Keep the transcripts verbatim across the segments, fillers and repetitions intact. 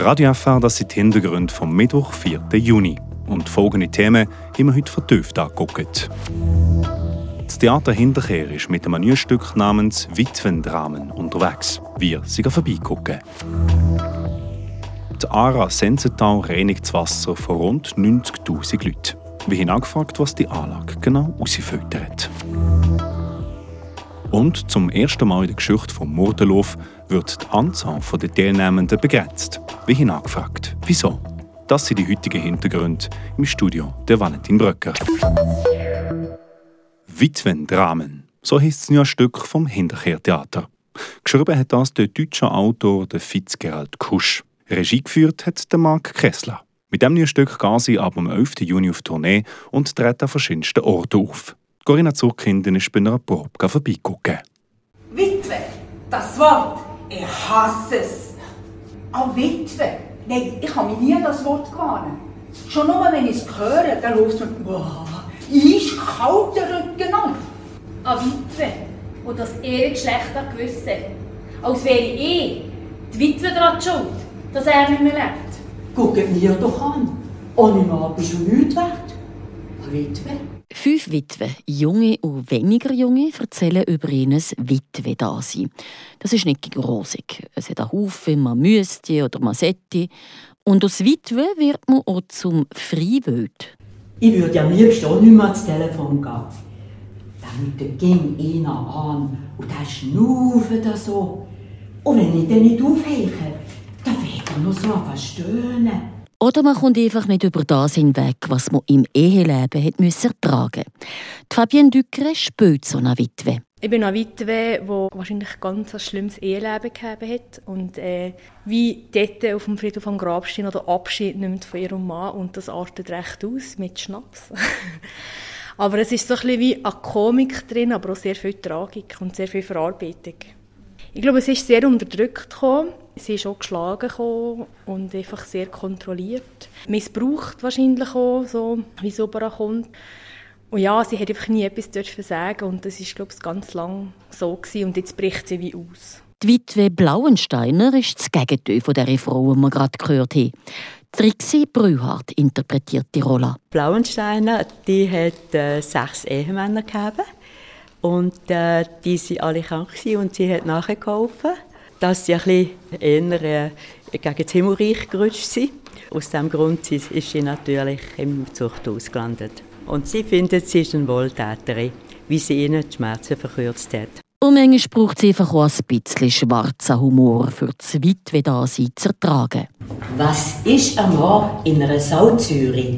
Radio F R, das sind die Hintergründe vom Mittwoch, vierten Juni. Und folgende Themen haben wir heute vertieft angeguckt. Das Theater Hinterkehr ist mit einem neuen Stück namens «Witwendramen» unterwegs. Wir sind vorbeigucken. Die A R A Sensental reinigt das Wasser von rund neunzigtausend Leuten. Wir haben angefragt, was die Anlage genau herausfiltert. Und zum ersten Mal in der Geschichte vom Murtenlauf wird die Anzahl der Teilnehmenden begrenzt. Wir haben angefragt, wieso? Das sind die heutigen Hintergründe im Studio der Valentin Bröcker. «Witwendramen», so heisst das neue Stück vom Hinterkehr-Theater. Geschrieben hat das der deutsche Autor Fitzgerald Kusch. Regie geführt hat der Marc Kessler. Mit diesem neuen Stück gehen sie ab dem elften Juni auf Tournee und treten an verschiedensten Orten auf. Corinna Zurkinden ist bei einer Probe vorbeigeguckt. Witwe, das Wort, ich hasse es. Auch Witwe, nein, ich habe mich nie an das Wort gewarnt. Schon nur, wenn ich es höre, dann läuft es mir, boah, ist kalt der Rücken an. An Witwe, die das Ehegeschlecht hat gewissen. Als wäre ich, die Witwe daran schuld, dass er nicht mehr lebt. Guck mir doch an. Ohne Mann bist du nichts wert. Eine Witwe. Fünf Witwen, junge und weniger junge, erzählen über ihr Witwe-Dasein. Das ist nicht rosig. Es hat einen Haufen, man müsste oder man sollte. Und aus Witwe wird man auch zum Freiwild. Ich würde am liebsten auch nicht mehr ans Telefon gehen. Damit ging einer an und der schnauft da so. Und wenn ich dann nicht aufheiche, dann wird er noch so verstöhnen. Oder man kommt einfach nicht über das hinweg, was man im Eheleben hat müssen ertragen musste. Die Fabienne Ducre spielt so eine Witwe. Ich bin eine Witwe, die wahrscheinlich ganz ein schlimmes Eheleben gehabt hat. Und äh, wie dort auf dem Friedhof am Grabstein oder Abschied nimmt von ihrem Mann. Und das artet recht aus mit Schnaps. Aber es ist so ein bisschen wie eine Komik drin, aber auch sehr viel Tragik und sehr viel Verarbeitung. Ich glaube, es ist sehr unterdrückt gekommen. Sie ist auch geschlagen gekommen und einfach sehr kontrolliert. Missbraucht wahrscheinlich auch, so wie es kommt. Und ja, sie hat einfach nie etwas versagen und das ist, glaube ich, ganz lang so gewesen. Und jetzt bricht sie wie aus. Die Witwe Blauensteiner ist das Gegenteil von der Frau, die wir gerade gehört haben. Trixie Brühhardt interpretiert die Rolle. Blauensteiner, die hat äh, sechs Ehemänner gehabt. Und äh, die waren alle krank und sie hat nachgeholfen, dass sie ein bisschen eher äh, gegen das Himmelreich gerutscht sind. Aus diesem Grund ist sie natürlich im Zuchthaus gelandet. Und sie findet, sie ist eine Wohltäterin, wie sie ihnen die Schmerzen verkürzt hat. Und manchmal braucht sie einfach auch ein bisschen schwarzen Humor, für das Witwe-Dasein zu ertragen. Was ist ein Mann in einer Sauzürich?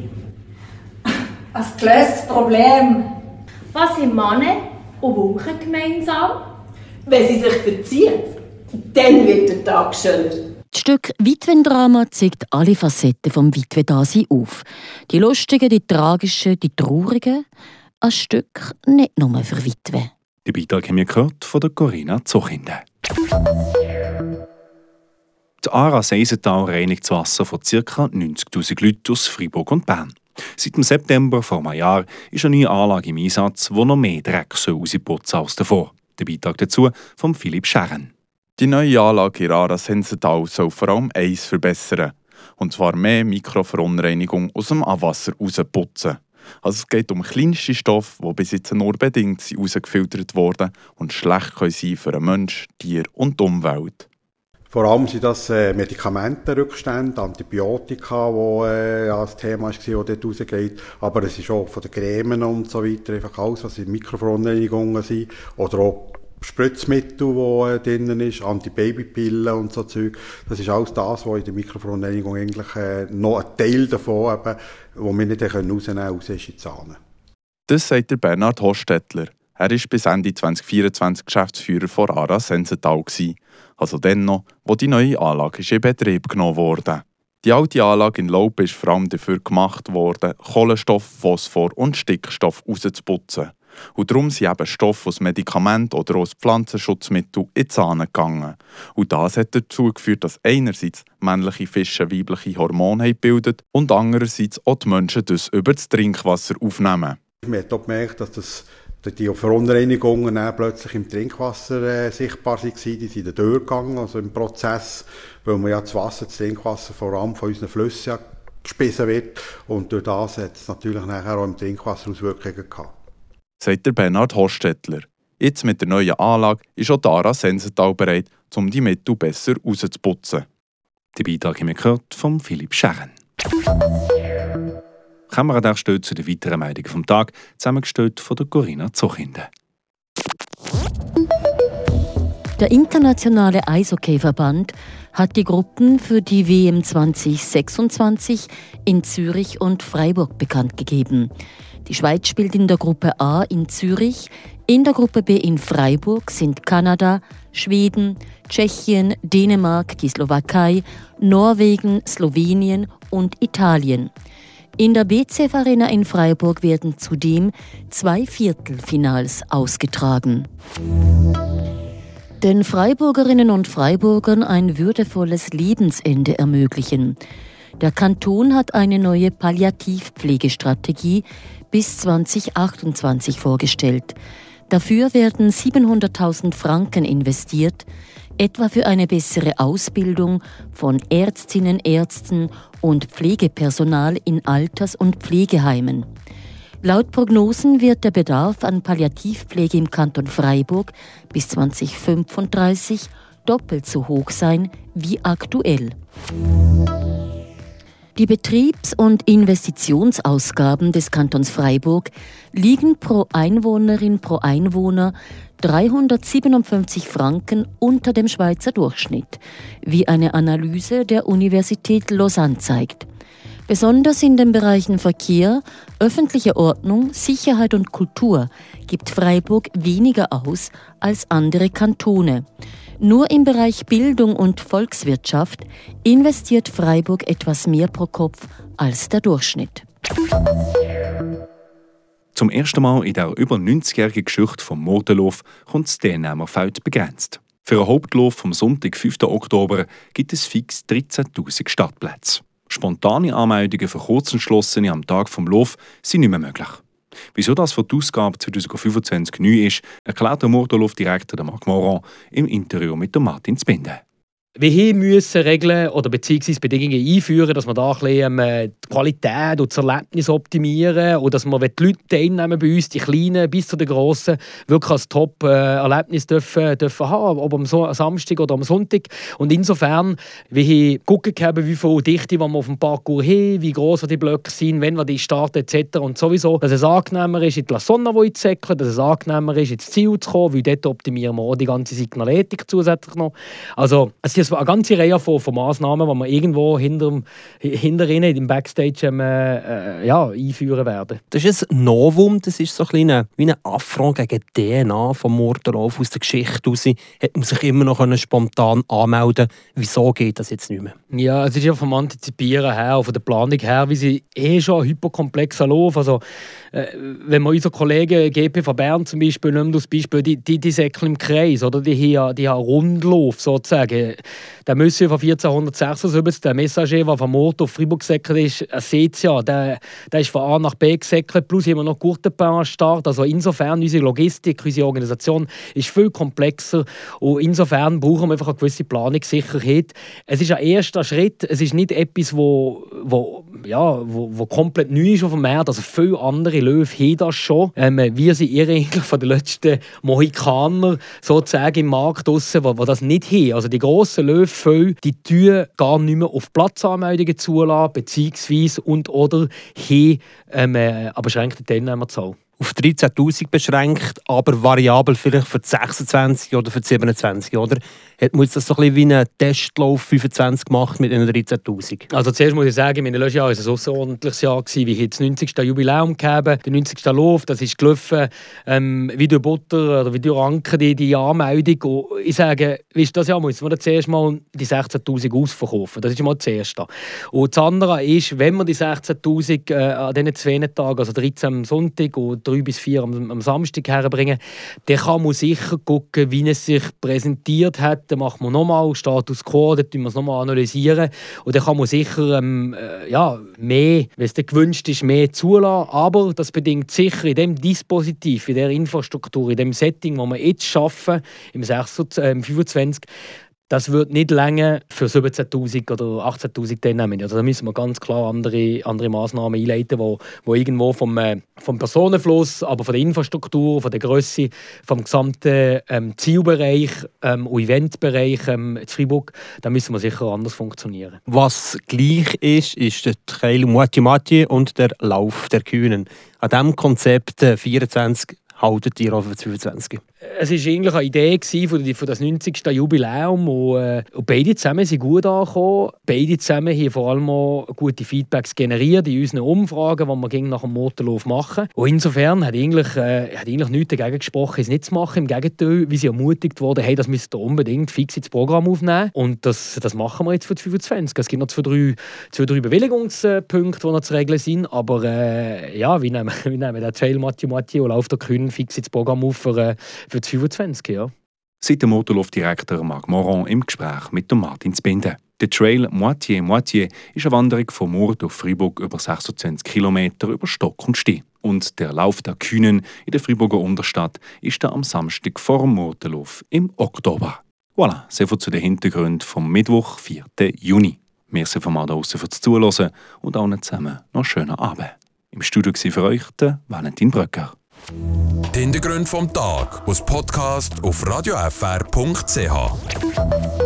Ein gelöstes Problem. Was haben Männer und Wolken gemeinsam? Wenn sie sich verziehen, dann wird der Tag schöner. Das Stück «Witwendrama» zeigt alle Facetten des Witwe-Daseins auf. Die lustigen, die tragischen, die traurigen. Ein Stück nicht nur für Witwe. Die Beitrag haben wir gehört von der Corinna Zurkinden. Die A R A Sensental reinigt das Wasser von ca. neunzigtausend Leuten aus Freiburg und Bern. Seit dem September vor einem Jahr ist eine neue Anlage im Einsatz, die noch mehr Dreck rausputzen soll als davor. Der Beitrag dazu von Philipp Scherren. Die neue Anlage in A R A Sensental soll vor allem eins verbessern. Und zwar mehr Mikroverunreinigung aus dem Abwasser rausputzen. Also es geht um kleinste Stoffe, die bis jetzt nur bedingt herausgefiltert wurden und schlecht sein können für den Mensch, Tier und die Umwelt. Vor allem sind das äh, Medikamentenrückstände, Antibiotika, die äh, ja, das Thema war, das dort rausgeht. Aber es ist auch von den Cremen und so weiter, einfach alles, was in Mikroverunreinigungen sind. Oder auch Spritzmittel, die äh, drin ist, Antibabypillen und so Zeug. Das ist alles das, was in der Mikroverunreinigung eigentlich äh, noch ein Teil davon, eben, wo wir nicht rausnehmen können, raus ist in die Zahne. Das sagt der Bernhard Hostetler. Er war bis Ende zwanzig vierundzwanzig Geschäftsführer von A R A Sensental, also dann noch, wo die neue Anlage in Betrieb genommen wurde. Die alte Anlage in Laup ist vor allem dafür gemacht worden, Kohlenstoff, Phosphor und Stickstoff rauszuputzen. Und darum sind eben Stoffe aus Medikamenten oder aus Pflanzenschutzmitteln in die Zähne gegangen. Und das hat dazu geführt, dass einerseits männliche Fische weibliche Hormone bilden und andererseits auch die Menschen das über das Trinkwasser aufnehmen. Man hat auch gemerkt, dass das Die Verunreinigungen dann plötzlich im Trinkwasser äh, sichtbar waren, die sind dann durchgegangen, also im Prozess, weil man ja das Wasser, das Trinkwasser vor allem von unseren Flüssen ja gespissen wird und durch das hat es natürlich nachher auch im Trinkwasser Auswirkungen gehabt. Sagt der Bernhard Hostetler. Jetzt mit der neuen Anlage ist auch Aare Sensental bereit, um die Mittel besser rauszuputzen. Der Beitrag haben wir gehört von Philipp Scherren. Kommen wir an der Stelle zu den weiteren Meldungen vom Tag, zusammengestellt von der Corinna Zochinde. Der internationale Eishockeyverband hat die Gruppen für die W M zwanzig sechsundzwanzig in Zürich und Freiburg bekannt gegeben. Die Schweiz spielt in der Gruppe A in Zürich, in der Gruppe B in Freiburg sind Kanada, Schweden, Tschechien, Dänemark, die Slowakei, Norwegen, Slowenien und Italien. In der B C F Arena in Freiburg werden zudem zwei Viertelfinals ausgetragen. Den Freiburgerinnen und Freiburgern ein würdevolles Lebensende ermöglichen. Der Kanton hat eine neue Palliativpflegestrategie bis zwanzig achtundzwanzig vorgestellt. Dafür werden siebenhunderttausend Franken investiert, etwa für eine bessere Ausbildung von Ärztinnen, Ärzten und Pflegepersonal in Alters- und Pflegeheimen. Laut Prognosen wird der Bedarf an Palliativpflege im Kanton Freiburg bis zwanzig fünfunddreißig doppelt so hoch sein wie aktuell. Die Betriebs- und Investitionsausgaben des Kantons Freiburg liegen pro Einwohnerin pro Einwohner dreihundertsiebenundfünfzig Franken unter dem Schweizer Durchschnitt, wie eine Analyse der Universität Lausanne zeigt. Besonders in den Bereichen Verkehr, öffentliche Ordnung, Sicherheit und Kultur gibt Freiburg weniger aus als andere Kantone. Nur im Bereich Bildung und Volkswirtschaft investiert Freiburg etwas mehr pro Kopf als der Durchschnitt. Zum ersten Mal in der über neunzigjährigen Geschichte vom Mortenlauf kommt das Teilnehmerfeld begrenzt. Für einen Hauptlauf vom Sonntag, fünften Oktober, gibt es fix dreizehntausend Startplätze. Spontane Anmeldungen für Kurzentschlossene am Tag vom Lauf sind nicht mehr möglich. Wieso das für die Ausgabe zwanzig fünfundzwanzig neu ist, erklärt der Mortenlauf-Direktor Marc Moran im Interview mit Martin Zbinden. Wir müssen Regeln oder beziehungsweise Bedingungen einführen, dass wir da ein bisschen, äh, die Qualität und das Erlebnis optimieren und dass wir, wenn die Leute teilnehmen bei uns, die Kleinen bis zu den Grossen, wirklich als Top-Erlebnis dürfen, dürfen haben, ob am so- Samstag oder am Sonntag. Und insofern, wir gucken, wie viel Dichte wir auf dem Parcours haben, wie gross die Blöcke sind, wenn wir die starten et cetera. Und sowieso, dass es angenehmer ist, in die La Sonne zu säckeln, dass es angenehmer ist, ins Ziel zu kommen, weil dort optimieren wir auch die ganze Signaletik zusätzlich noch. Also, es ist eine ganze Reihe von, von Massnahmen, die wir irgendwo hinter, hinter ihnen im Backstage äh, ja, einführen werden. Das ist ein Novum, das ist so ein kleiner, wie ein Affront gegen die D N A vom Mortenlauf aus der Geschichte raus. Hätte man sich immer noch spontan anmelden können. Wieso geht das jetzt nicht mehr? Ja, es ist ja vom Antizipieren her, von der Planung her, wie sie eh schon ein hyperkomplexer Lauf. Also, äh, wenn wir unsere Kollegen G P von Bern zum Beispiel nehmen, das Beispiel, die, die, die säckeln im Kreis, oder? Die haben, die haben Rundlauf sozusagen. Der Monsieur von vierzehnhundertsechsundsiebzig, der Messager, der von Morten auf Freiburg gesäckelt ist, er sieht es ja, der, der ist von A nach B gesäckelt, plus haben wir noch Gurtenpain am Start. Also insofern, unsere Logistik, unsere Organisation ist viel komplexer und insofern brauchen wir einfach eine gewisse Planungssicherheit. Es ist ein erster Schritt, es ist nicht etwas, wo, wo, ja, wo, wo komplett neu ist auf dem Markt. Also viele andere Löwen haben das schon. Ähm, wir sind eher eigentlich von den letzten Mohikaner sozusagen im Markt draussen, die, die das nicht haben. Also die grossen Löwen, die tun gar nicht mehr auf Platzanmeldungen zulassen, beziehungsweise und oder haben ähm, eine beschränkte Teilnehmerzahl. Auf dreizehntausend beschränkt, aber variabel vielleicht für die sechsundzwanzig oder für die siebenundzwanzig, oder? Hat man das so ein bisschen wie einen Testlauf fünfundzwanzig gemacht mit den dreizehntausend? Also zuerst muss ich sagen, mein letztes Jahr war ein außerordentliches Jahr. Wir haben das neunzigste Jubiläum gegeben, den neunzigsten Lauf. Das ist gelaufen ähm, wie durch Butter oder wie durch Anker, die, die Anmeldung. Und ich sage, weißt, das Jahr müssen wir zuerst mal die sechzehntausend ausverkaufen. Das ist mal das Erste. Und das andere ist, wenn wir die sechzehntausend äh, an diesen zwei Tagen, also dreizehn am Sonntag und drei bis vier am, am Samstag herbringen. Dann kann man sicher gucken, wie es sich präsentiert hat. Dann macht man nochmal Status Quo, dann analysieren wir es nochmal analysieren. Und dann kann man sicher ähm, äh, ja, mehr, wenn es dann gewünscht ist, mehr zulassen. Aber das bedingt sicher in dem Dispositiv, in der Infrastruktur, in dem Setting, das wir jetzt schaffen, im fünfundzwanzig, das wird nicht länger für siebzehntausend oder achtzehntausend Teilnehmer. Also da müssen wir ganz klar andere, andere Massnahmen einleiten, wo, wo irgendwo vom, äh, vom Personenfluss, aber von der Infrastruktur, von der Grösse, vom gesamten ähm, Zielbereich ähm, und Eventbereich ähm, in Freiburg, da müssen wir sicher anders funktionieren. Was gleich ist, ist der Trail Moitié-Moitié und der Lauf der Kühnen. An diesem Konzept äh, vierundzwanzig haltet ihr auf fünfundzwanzig? Es war eigentlich eine Idee von, von das neunzigsten Jubiläum und, äh, und beide zusammen sind gut angekommen. Beide zusammen haben vor allem auch gute Feedbacks generiert in unseren Umfragen, die wir nach dem Motorlauf machen. Und insofern hat eigentlich, äh, hat eigentlich nichts dagegen gesprochen, es nicht zu machen. Im Gegenteil, wie sie ermutigt wurden, hey, das müsst ihr unbedingt fix ins Programm aufnehmen. Und das, das machen wir jetzt für die fünfundzwanzig. Es gibt noch zwei, drei, zwei, drei Bewilligungspunkte, die noch zu regeln sind. Aber äh, ja, wir nehmen, wir nehmen den Trail Moitié-Moitié und Lauf der Kühnen fix ins Programm auf für, äh, für die fünfundzwanzig, ja. Seit der Motorlaufdirektor Marc Moron im Gespräch mit Martin Zbinden. Der Trail Moitié-Moitié ist eine Wanderung von Murten auf Freiburg über sechsundzwanzig Kilometer über Stock und Stein. Und der Lauf der Kühnen in der Freiburger Unterstadt ist dann am Samstag vor dem Murtenlauf im Oktober. Voilà, so viel zu den Hintergründen vom Mittwoch, vierten Juni. Merci von mal da draussen fürs Zuhören und allen zusammen noch einen schönen Abend. Im Studio war für euch der Valentin Bröcker. Die Hintergründe vom Tag aus Podcast auf radio f r punkt c h.